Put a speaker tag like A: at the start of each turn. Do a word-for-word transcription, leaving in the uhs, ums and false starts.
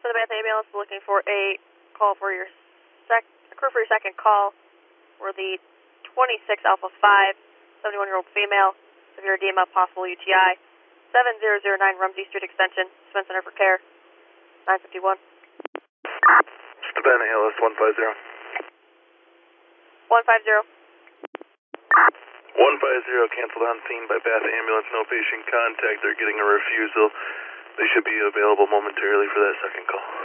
A: for the Bath ambulance, looking for a call for your sec, a crew for your second call. We're the twenty-six Alpha five, seventy-one-year-old female, severe edema, possible U T I, seven zero zero nine Rumsey Street Extension, Spence Center for Care, nine fifty-one.
B: Savannah A L S one five zero.
A: one five zero.
B: one five zero, canceled on scene by Bath ambulance, no patient contact. They're getting a refusal. They should be available momentarily for that second call.